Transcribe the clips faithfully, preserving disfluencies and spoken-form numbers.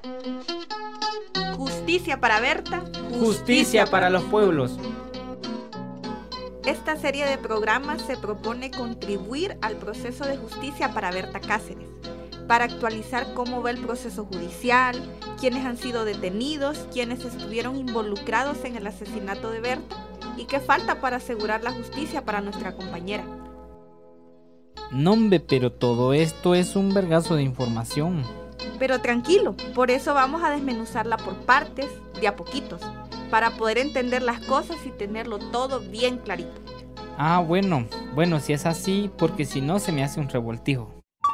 Justicia para Berta. Justicia, Justicia para los pueblos. Esta serie de programas se propone contribuir al proceso de justicia para Berta Cáceres, para actualizar cómo va el proceso judicial, quiénes han sido detenidos, quiénes estuvieron involucrados en el asesinato de Berta y qué falta para asegurar la justicia para nuestra compañera. No, hombre, pero todo esto es un vergazo de información. Pero tranquilo, por eso vamos a desmenuzarla por partes, de a poquitos, para poder entender las cosas y tenerlo todo bien clarito. Ah, bueno, bueno, si es así, porque si no se me hace un revoltijo.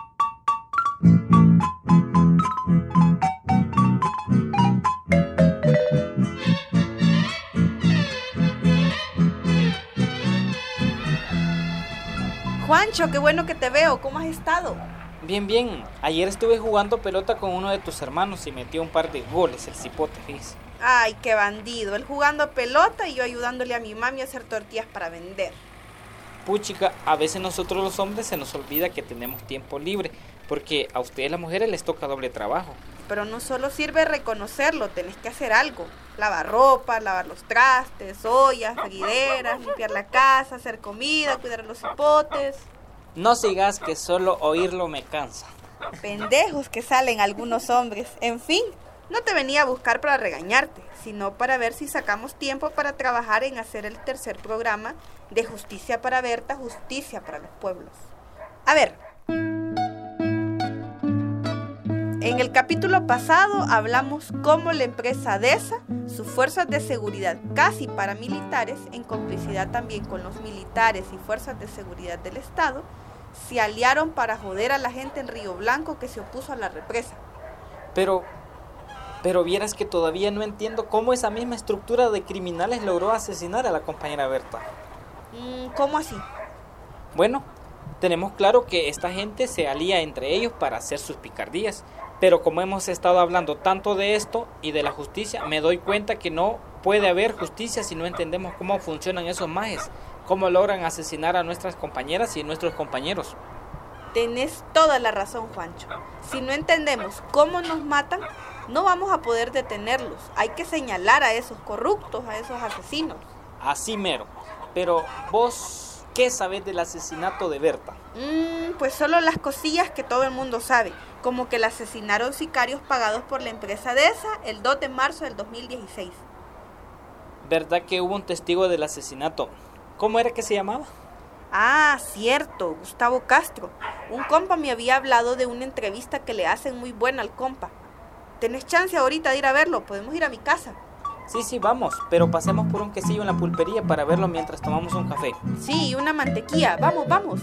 Juancho, qué bueno que te veo, ¿cómo has estado? Bien, bien. Ayer estuve jugando pelota con uno de tus hermanos y metió un par de goles, el cipote, fíjese. Ay, qué bandido, él jugando pelota y yo ayudándole a mi mami a hacer tortillas para vender. Puchica, a veces nosotros los hombres se nos olvida que tenemos tiempo libre, porque a ustedes las mujeres les toca doble trabajo. Pero no solo sirve reconocerlo, tenés que hacer algo. Lavar ropa, lavar los trastes, ollas, fregueras, limpiar la casa, hacer comida, cuidar a los cipotes. No sigas que solo oírlo me cansa. Pendejos que salen algunos hombres. En fin, no te venía a buscar para regañarte, sino para ver si sacamos tiempo para trabajar en hacer el tercer programa de Justicia para Berta, Justicia para los Pueblos. A ver, en el capítulo pasado hablamos cómo la empresa DESA, sus fuerzas de seguridad casi paramilitares, en complicidad también con los militares y fuerzas de seguridad del Estado, se aliaron para joder a la gente en Río Blanco que se opuso a la represa. Pero, pero vieras que todavía no entiendo cómo esa misma estructura de criminales logró asesinar a la compañera Berta. ¿Cómo así? Bueno, tenemos claro que esta gente se alía entre ellos para hacer sus picardías, pero como hemos estado hablando tanto de esto y de la justicia, me doy cuenta que no puede haber justicia si no entendemos cómo funcionan esos majes, cómo logran asesinar a nuestras compañeras y nuestros compañeros. Tenés toda la razón, Juancho. Si no entendemos cómo nos matan, no vamos a poder detenerlos. Hay que señalar a esos corruptos, a esos asesinos. Así mero. Pero vos, ¿qué sabés del asesinato de Berta? Mm, pues solo las cosillas que todo el mundo sabe, como que la asesinaron sicarios pagados por la empresa DESA el dos de marzo del dos mil dieciséis. ¿Verdad que hubo un testigo del asesinato? ¿Cómo era que se llamaba? Ah, cierto, Gustavo Castro. Un compa me había hablado de una entrevista que le hacen muy buena al compa. ¿Tenés chance ahorita de ir a verlo? Podemos ir a mi casa. Sí, sí, vamos, pero pasemos por un quesillo en la pulpería para verlo mientras tomamos un café. Sí, una mantequilla. Vamos, vamos.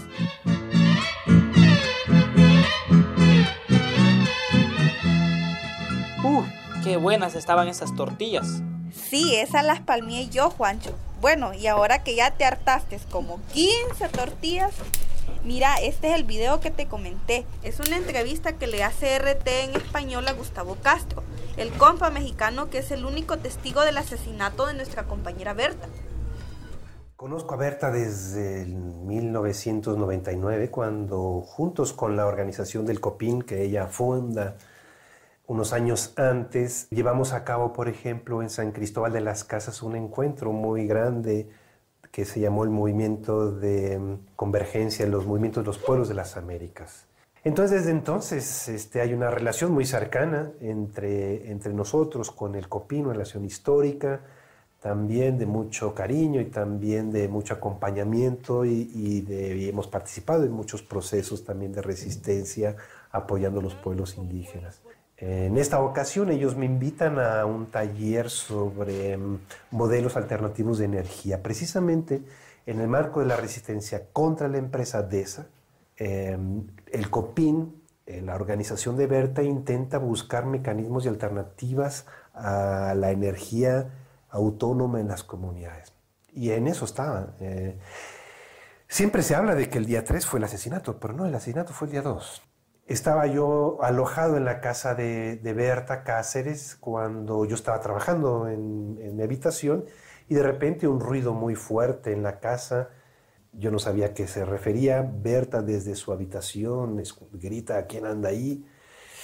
¡Uh! ¡Qué buenas estaban esas tortillas! Sí, esas las palmeé yo, Juancho. Bueno, y ahora que ya te hartaste como quince tortillas, mira, este es el video que te comenté. Es una entrevista que le hace R T en español a Gustavo Castro, el compa mexicano que es el único testigo del asesinato de nuestra compañera Berta. Conozco a Berta desde el mil novecientos noventa y nueve, cuando juntos con la organización del COPIN, que ella funda unos años antes, llevamos a cabo, por ejemplo, en San Cristóbal de las Casas un encuentro muy grande que se llamó el Movimiento de Convergencia, los Movimientos de los Pueblos de las Américas. Entonces, desde entonces este, hay una relación muy cercana entre, entre nosotros con el COPIN, una relación histórica, también de mucho cariño y también de mucho acompañamiento y, y, de, y hemos participado en muchos procesos también de resistencia apoyando a los pueblos indígenas. En esta ocasión ellos me invitan a un taller sobre modelos alternativos de energía, precisamente en el marco de la resistencia contra la empresa DESA. Eh, el COPIN, eh, la organización de Berta, intenta buscar mecanismos y alternativas a la energía autónoma en las comunidades. Y en eso estaba. Eh, siempre se habla de que el día tres fue el asesinato, pero no, el asesinato fue el día dos. Estaba yo alojado en la casa de, de Berta Cáceres cuando yo estaba trabajando en, en mi habitación y de repente un ruido muy fuerte en la casa. Yo no sabía a qué se refería. Berta desde su habitación grita: ¿quién anda ahí?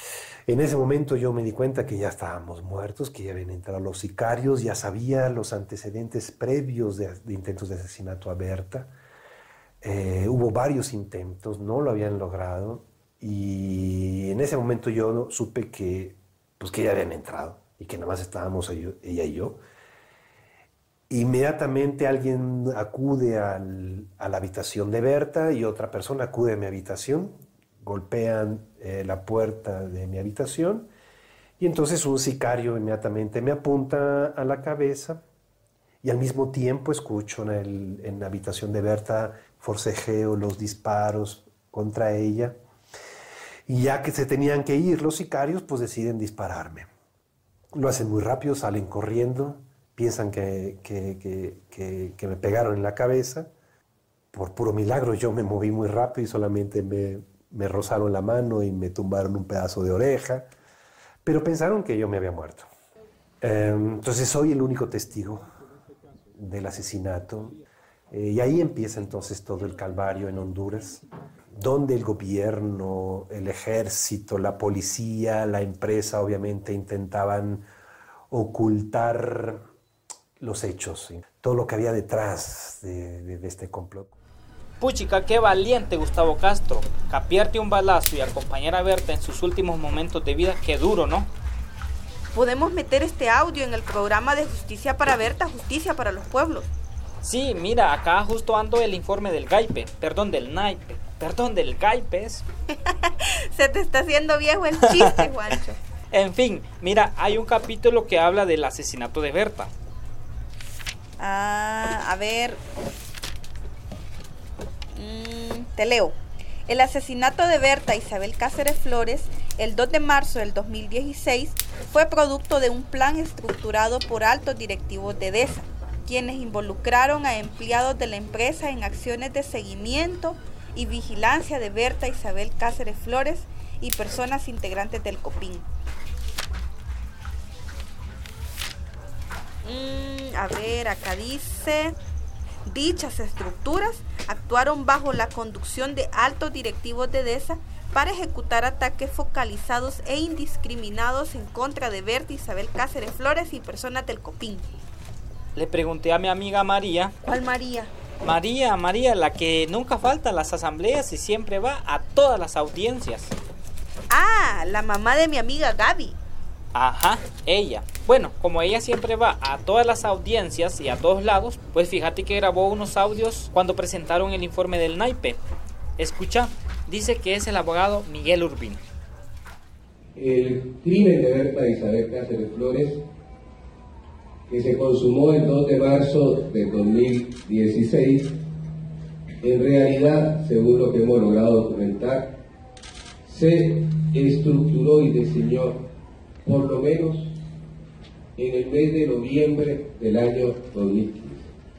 En ese momento yo me di cuenta que ya estábamos muertos, que ya habían entrado los sicarios, ya sabía los antecedentes previos de, de intentos de asesinato a Berta. Eh, hubo varios intentos, no lo habían logrado, y en ese momento yo supe que, pues, que ya habían entrado y que nada más estábamos ella y yo. Inmediatamente alguien acude al, a la habitación de Berta y otra persona acude a mi habitación. Golpean eh, la puerta de mi habitación y entonces un sicario inmediatamente me apunta a la cabeza y al mismo tiempo escucho en, el, en la habitación de Berta forcejeo, los disparos contra ella, y ya que se tenían que ir los sicarios, pues deciden dispararme. Lo hacen muy rápido, salen corriendo, piensan que, que, que, que, que me pegaron en la cabeza. Por puro milagro yo me moví muy rápido y solamente me Me rozaron la mano y me tumbaron un pedazo de oreja, pero pensaron que yo me había muerto. Eh, entonces soy el único testigo del asesinato. Eh, y ahí empieza entonces todo el calvario en Honduras, donde el gobierno, el ejército, la policía, la empresa obviamente intentaban ocultar los hechos, ¿sí? Todo lo que había detrás de, de, de este complot. Puchica, qué valiente Gustavo Castro, capearte un balazo y acompañar a Berta en sus últimos momentos de vida, qué duro, ¿no? Podemos meter este audio en el programa de Justicia para Berta, Justicia para los Pueblos. Sí, mira, acá justo ando el informe del Gaipe, perdón, del naipe, perdón, del Gaipe. Se te está haciendo viejo el chiste, Juancho. En fin, mira, hay un capítulo que habla del asesinato de Berta. Ah, a ver... Mm, te leo. El asesinato de Berta Isabel Cáceres Flores, el dos de marzo del dos mil dieciséis, fue producto de un plan estructurado por altos directivos de DESA, quienes involucraron a empleados de la empresa en acciones de seguimiento y vigilancia de Berta Isabel Cáceres Flores y personas integrantes del COPIN. Mm, a ver, acá dice... Dichas estructuras actuaron bajo la conducción de altos directivos de DESA para ejecutar ataques focalizados e indiscriminados en contra de Berta Isabel Cáceres Flores y personas del COPIN. Le pregunté a mi amiga María. ¿Cuál María? María, María, la que nunca falta a las asambleas y siempre va a todas las audiencias. Ah, la mamá de mi amiga Gaby. Ajá, ella. Bueno, como ella siempre va a todas las audiencias y a todos lados, pues fíjate que grabó unos audios cuando presentaron el informe del naipe. Escucha, dice que es el abogado Miguel Urbina. El crimen de Berta Isabel Cáceres Flores, que se consumó el dos de marzo de dos mil dieciséis, en realidad, según lo que hemos logrado documentar, se estructuró y diseñó por lo menos en el mes de noviembre del año dos mil quince.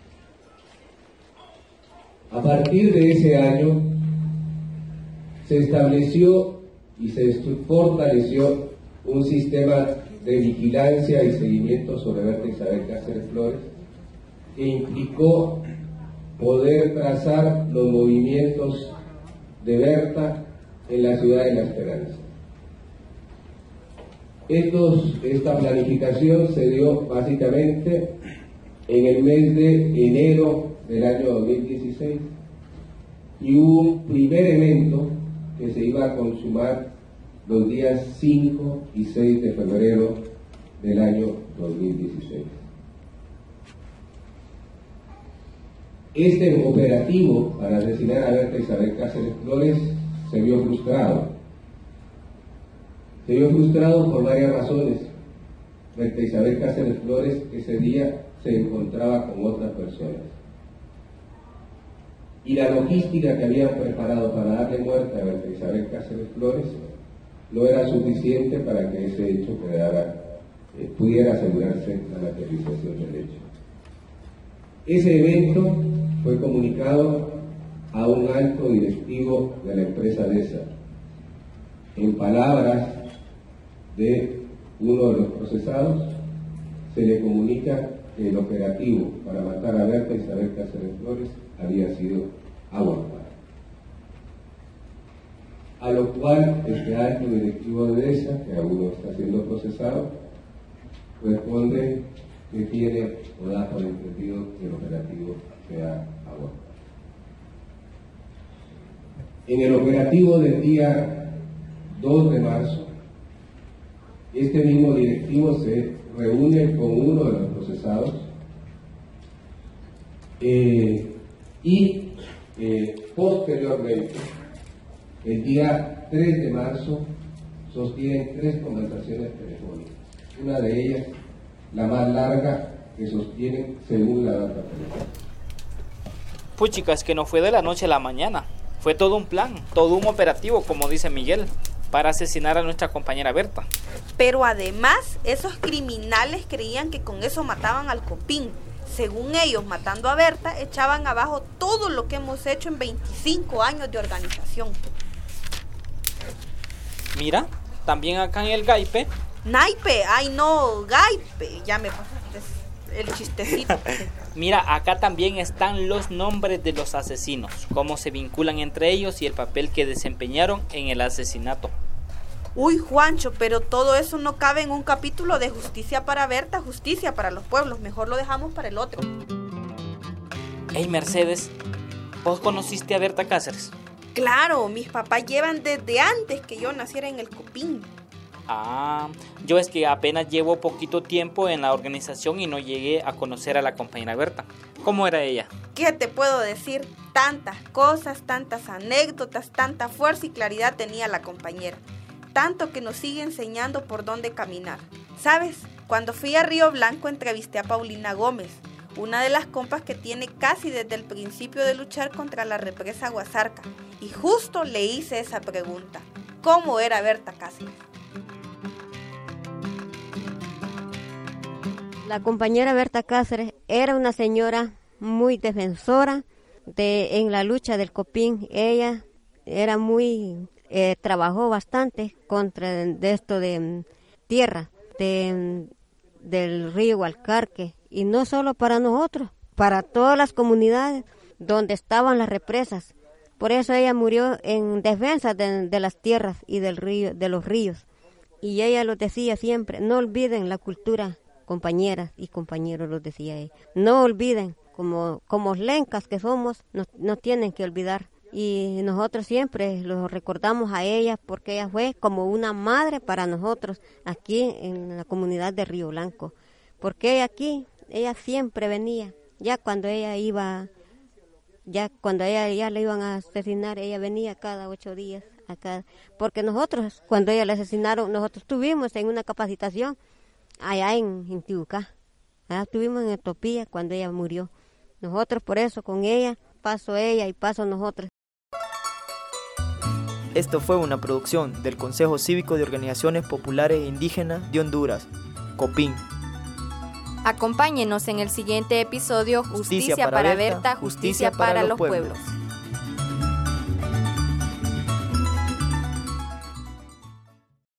A partir de ese año se estableció y se fortaleció un sistema de vigilancia y seguimiento sobre Berta Isabel Cáceres Flores que implicó poder trazar los movimientos de Berta en la ciudad de La Esperanza. Estos, esta planificación se dio básicamente en el mes de enero del año dos mil dieciséis y hubo un primer evento que se iba a consumar los días cinco y seis de febrero del año dos mil dieciséis. Este operativo para asesinar a Berta Isabel Cáceres Flores se vio frustrado. Se vio frustrado por varias razones. Berta Isabel Cáceres Flores ese día se encontraba con otras personas. Y la logística que habían preparado para darle muerte a Berta Isabel Cáceres Flores no era suficiente para que ese hecho quedara, eh, pudiera asegurarse la materialización del hecho. Ese evento fue comunicado a un alto directivo de la empresa DESA. En palabras de uno de los procesados, se le comunica que el operativo para matar a Berta Isabel Cáceres Flores había sido abortado. a lo cual este alto directivo de ESA, que aún no está siendo procesado, responde que tiene o da por entendido que el operativo sea aborto. En el operativo del día dos de marzo, este mismo directivo se reúne con uno de los procesados eh, y eh, posteriormente, el día tres de marzo, sostienen tres conversaciones telefónicas. Una de ellas, la más larga, que sostienen según la data telefónica. Puchica, es que no fue de la noche a la mañana. Fue todo un plan, todo un operativo, como dice Miguel, para asesinar a nuestra compañera Berta. Pero además, esos criminales creían que con eso mataban al Copín. Según ellos, matando a Berta, echaban abajo todo lo que hemos hecho en veinticinco años de organización. Mira, también acá en el Gaipe. Naipe, ay no, Gaipe, ya me pasaste el chistecito. Mira, acá también están los nombres de los asesinos, cómo se vinculan entre ellos y el papel que desempeñaron en el asesinato. Uy, Juancho, pero todo eso no cabe en un capítulo de Justicia para Berta, Justicia para los Pueblos. Mejor lo dejamos para el otro. Hey, Mercedes, ¿vos conociste a Berta Cáceres? Claro, mis papás llevan desde antes que yo naciera en el Copín. Ah, yo es que apenas llevo poquito tiempo en la organización y no llegué a conocer a la compañera Berta. ¿Cómo era ella? ¿Qué te puedo decir? Tantas cosas, tantas anécdotas, tanta fuerza y claridad tenía la compañera. Tanto que nos sigue enseñando por dónde caminar. ¿Sabes? Cuando fui a Río Blanco entrevisté a Paulina Gómez, una de las compas que tiene casi desde el principio de luchar contra la represa Guasarca. Y justo le hice esa pregunta. ¿Cómo era Berta Cáceres? La compañera Berta Cáceres era una señora muy defensora de, en la lucha del Copín. Ella era muy, eh, trabajó bastante contra de esto de tierra, de, del río Gualcarque, y no solo para nosotros, para todas las comunidades donde estaban las represas. Por eso ella murió en defensa de, de las tierras y del río, de los ríos. Y ella lo decía siempre, no olviden la cultura, compañeras y compañeros, lo decía ella. No olviden, como, como lencas que somos, no, no tienen que olvidar. Y nosotros siempre los recordamos a ella porque ella fue como una madre para nosotros aquí en la comunidad de Río Blanco. Porque ella aquí, ella siempre venía, ya cuando ella iba, ya cuando ella ya le iban a asesinar, ella venía cada ocho días acá. Porque nosotros, cuando ella le asesinaron, nosotros estuvimos en una capacitación allá en, en Tibucá. Allá estuvimos en Etopía cuando ella murió. Nosotros por eso con ella, paso ella y paso nosotros. Esto fue una producción del Consejo Cívico de Organizaciones Populares Indígenas de Honduras, COPIN. Acompáñenos en el siguiente episodio Justicia, Justicia para para Berta, Berta, Justicia para, para los pueblos. pueblos.